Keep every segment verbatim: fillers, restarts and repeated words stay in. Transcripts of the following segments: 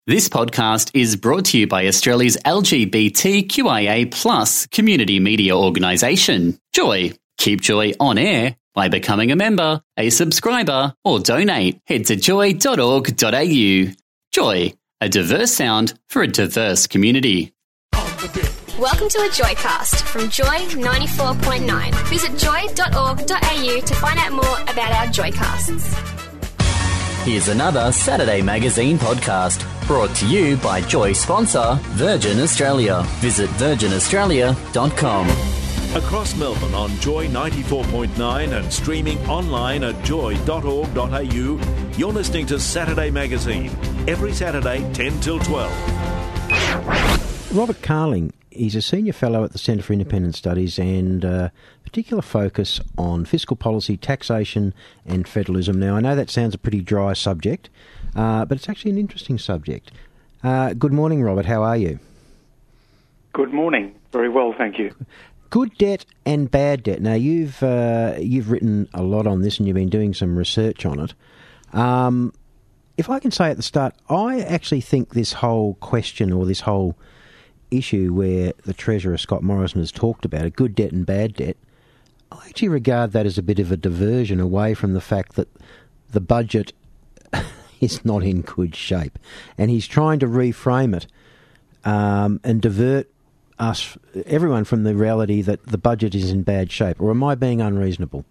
This podcast is brought to you by Australia's L G B T Q I A plus community media organisation, Joy. Keep Joy on air by becoming a member, a subscriber, or donate. Head to joy dot org dot a u. Joy, a diverse sound for a diverse community. Welcome to a Joycast from Joy ninety-four point nine. Visit joy dot org dot a u to find out more about our Joycasts. Here's another Saturday Magazine podcast brought to you by Joy sponsor Virgin Australia. Visit virgin australia dot com. Across Melbourne on Joy ninety-four point nine and streaming online at joy dot org dot a u, you're listening to Saturday Magazine, every Saturday ten till twelve. Robert Carling, he's a senior fellow at the Centre for Independent Studies and uh, particular focus on fiscal policy, taxation and federalism. Now, I know that sounds a pretty dry subject, uh, but it's actually an interesting subject. Uh, good morning, Robert. How are you? Good morning. Very well, thank you. Good debt and bad debt. Now, you've uh, you've written a lot on this and you've been doing some research on it. Um, if I can say at the start, I actually think this whole question or this whole issue where the Treasurer, Scott Morrison, has talked about it, good debt and bad debt, I actually regard that as a bit of a diversion away from the fact that the budget is not in good shape. And he's trying to reframe it um, and divert us, everyone, from the reality that the budget is in bad shape. Or am I being unreasonable?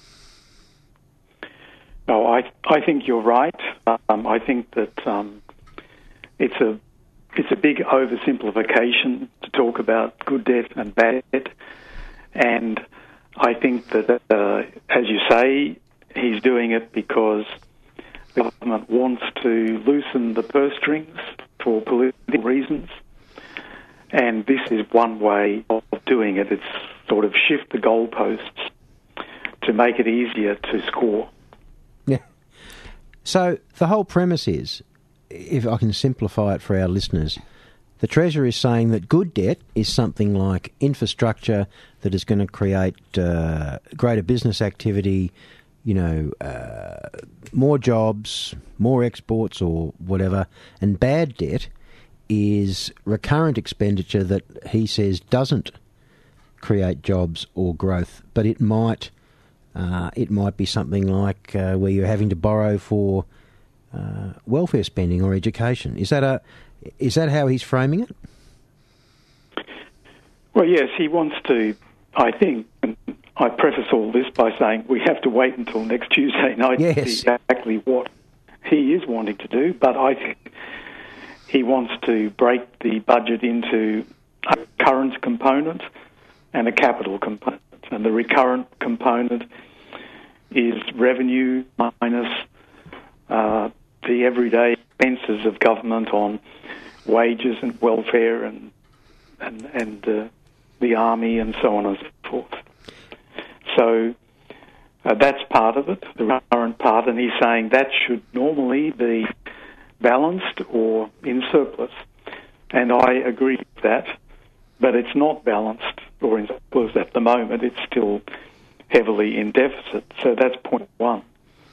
No, I I think you're right. Um, I think that um, it's a It's a big oversimplification to talk about good debt and bad debt. And I think that, uh, as you say, he's doing it because the government wants to loosen the purse strings for political reasons. And this is one way of doing it. It's sort of shift the goalposts to make it easier to score. Yeah. So the whole premise is, if I can simplify it for our listeners, the Treasurer is saying that good debt is something like infrastructure that is going to create uh, greater business activity, you know, uh, more jobs, more exports or whatever, and bad debt is recurrent expenditure that he says doesn't create jobs or growth, but it might uh, it might be something like uh, where you're having to borrow for Uh, welfare spending or education. Is that a is that how he's framing it? Well, yes, he wants to, I think, and I preface all this by saying we have to wait until next Tuesday night yes. to see exactly what he is wanting to do, but I think he wants to break the budget into a recurrent component and a capital component. And the recurrent component is revenue minus uh, the everyday expenses of government on wages and welfare and and, and uh, the army and so on and so forth. So uh, that's part of it, the current part, and he's saying that should normally be balanced or in surplus. And I agree with that, but it's not balanced or in surplus at the moment. It's still heavily in deficit. So that's point one.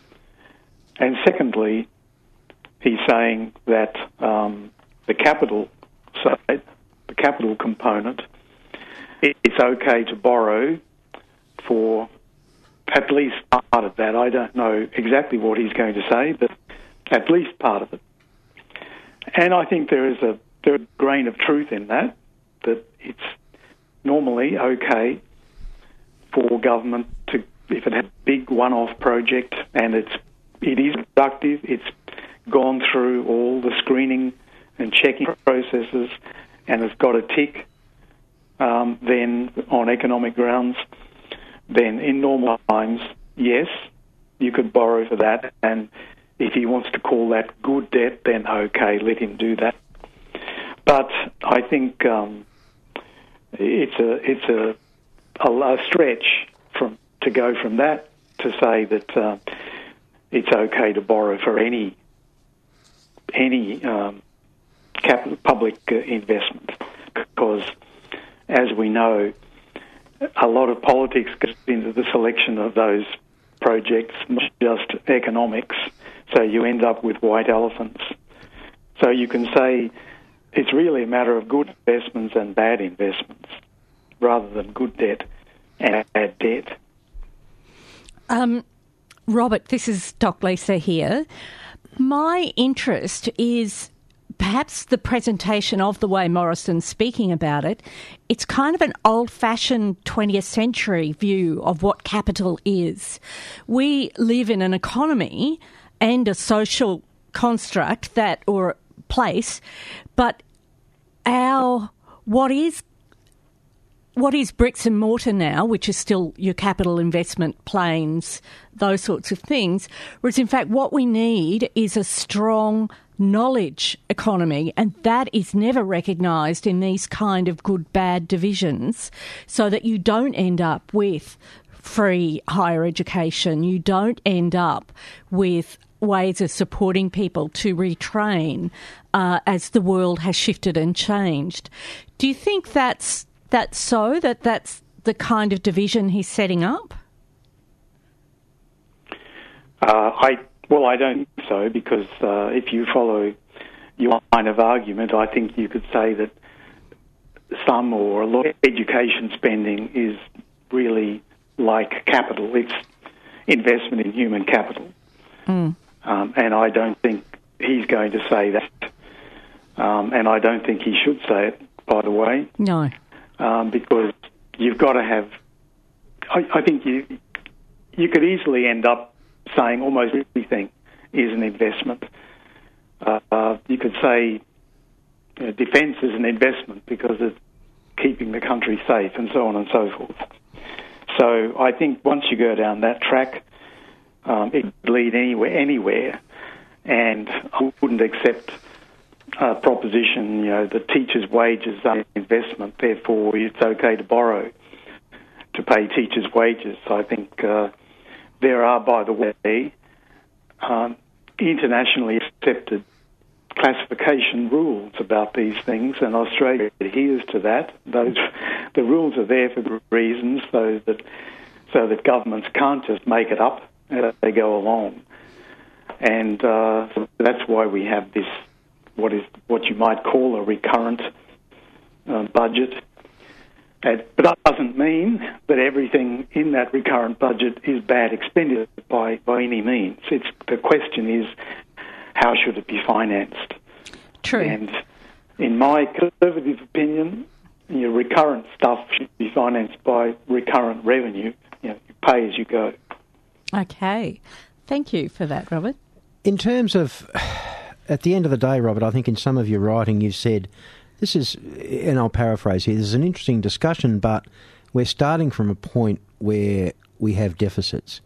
And secondly, he's saying that um, the capital side, the capital component, it's okay to borrow for at least part of that. I don't know exactly what he's going to say, but at least part of it. And I think there is a, there is a grain of truth in that, that it's normally okay for government to, if it has a big one-off project and it's it is productive, it's gone through all the screening and checking processes and it's got a tick, um, then on economic grounds, then in normal times, yes, you could borrow for that. And if he wants to call that good debt, then okay, let him do that. But I think um, it's a it's a, a, a stretch from to go from that to say that uh, it's okay to borrow for any any um, capital, public uh, investment, because, as we know, a lot of politics goes into the selection of those projects, not just economics. So you end up with white elephants. So you can say it's really a matter of good investments and bad investments, rather than good debt and bad debt. Um, Robert, this is Doc Lisa here. My interest is perhaps the presentation of the way Morrison's speaking about it. It's kind of an old-fashioned twentieth century view of what capital is. We live in an economy and a social construct that, or place, but our, what is What is bricks and mortar now, which is still your capital investment planes, those sorts of things, whereas in fact what we need is a strong knowledge economy, and that is never recognised in these kind of good-bad divisions, so that you don't end up with free higher education, you don't end up with ways of supporting people to retrain uh, as the world has shifted and changed. Do you think that's That's so, that that's the kind of division he's setting up? Uh, I Well, I don't think so, because uh, if you follow your line of argument, I think you could say that some or a lot of education spending is really like capital. It's investment in human capital. Mm. Um, and I don't think he's going to say that. Um, and I don't think he should say it, by the way. No. Um, because you've got to have, I, I think you you could easily end up saying almost everything is an investment. Uh, uh, you could say you know, defence is an investment because it's keeping the country safe and so on and so forth. So I think once you go down that track, um, it could lead anywhere, anywhere, and I wouldn't accept Uh, proposition, you know, the teachers' wages are an investment, therefore it's okay to borrow to pay teachers' wages. I think uh, there are, by the way, um, internationally accepted classification rules about these things, and Australia adheres to that. Those the rules are there for good reasons, so that so that governments can't just make it up as they go along, and uh, so that's why we have this. What is what you might call a recurrent uh, budget. And, but that doesn't mean that everything in that recurrent budget is bad expenditure by, by any means. It's, the question is, how should it be financed? True. And in my conservative opinion, your recurrent stuff should be financed by recurrent revenue. You know, you pay as you go. Okay. Thank you for that, Robert. In terms of... At the end of the day, Robert, I think in some of your writing you've said, this is, and I'll paraphrase here, this is an interesting discussion, but we're starting from a point where we have deficits.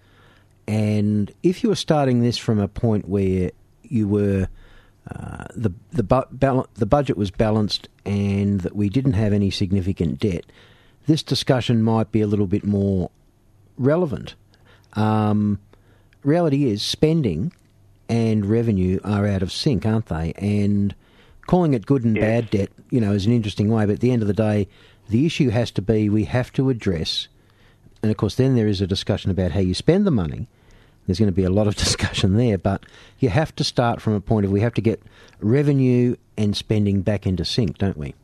And if you were starting this from a point where you were, uh, the, the, bu- bal- the budget was balanced and that we didn't have any significant debt, this discussion might be a little bit more relevant. Um, reality is spending and revenue are out of sync, aren't they? And calling it good and yes. bad debt, you know, is an interesting way. But at the end of the day, the issue has to be we have to address, and of course then there is a discussion about how you spend the money. There's going to be a lot of discussion there, but you have to start from a point of we have to get revenue and spending back into sync, don't we?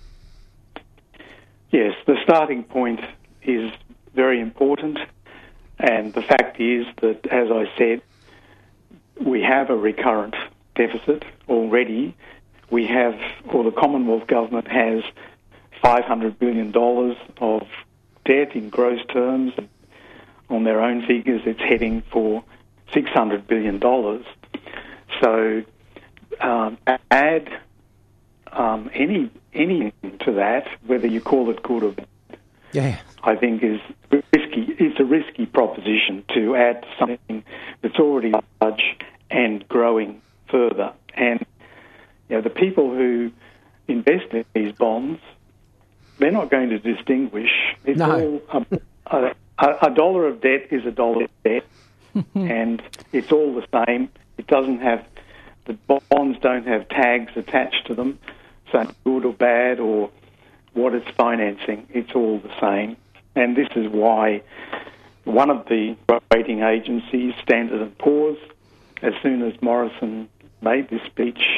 Yes, the starting point is very important, and the fact is that, as I said, we have a recurrent deficit already. We have, or the Commonwealth Government has, five hundred billion dollars of debt in gross terms. On their own figures, it's heading for six hundred billion dollars. So um, add um, any anything to that, whether you call it good or bad, yeah. I think is risky. It's a risky proposition to add to something that's already large and growing further. And you know, the people who invest in these bonds, they're not going to distinguish. It's no. all a, a, a dollar of debt is a dollar of debt, and it's all the same. It doesn't have the bonds don't have tags attached to them, saying good or bad or what it's financing. It's all the same. And this is why one of the rating agencies, Standard and Poor's, as soon as Morrison made this speech,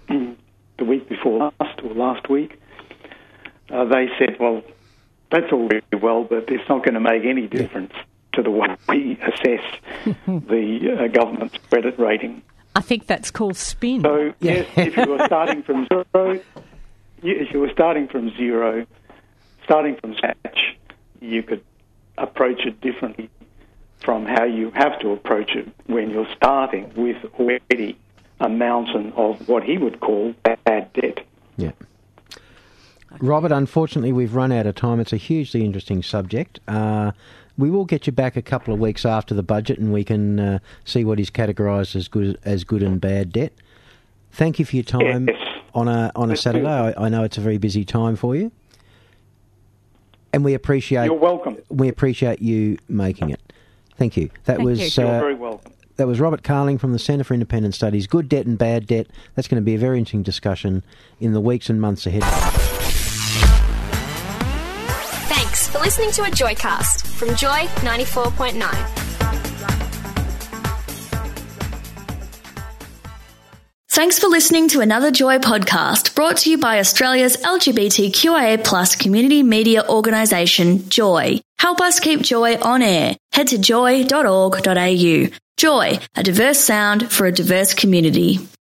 the week before last or last week, uh, they said, well, that's all very well, but it's not going to make any difference to the way we assess the uh, government's credit rating. I think that's called spin. So, yes, if you were starting from zero, if you were starting from zero, starting from scratch, you could approach it differently from how you have to approach it when you're starting with already a mountain of what he would call bad debt. Yeah. Robert, unfortunately, we've run out of time. It's a hugely interesting subject. Uh, we will get you back a couple of weeks after the budget, and we can uh, see what is categorised as good as good and bad debt. Thank you for your time yes. on a on a Let's Saturday. I, I know it's a very busy time for you, and we appreciate. You're welcome. We appreciate you making it. Thank you. That Thank was. you. You're uh, very welcome. That was Robert Carling from the Centre for Independent Studies. Good debt and bad debt. That's going to be a very interesting discussion in the weeks and months ahead. Thanks for listening to a Joycast from Joy ninety-four point nine. Thanks for listening to another Joy podcast brought to you by Australia's L G B T Q I A plus community media organisation, Joy. Help us keep Joy on air. Head to joy dot org dot a u. Joy, a diverse sound for a diverse community.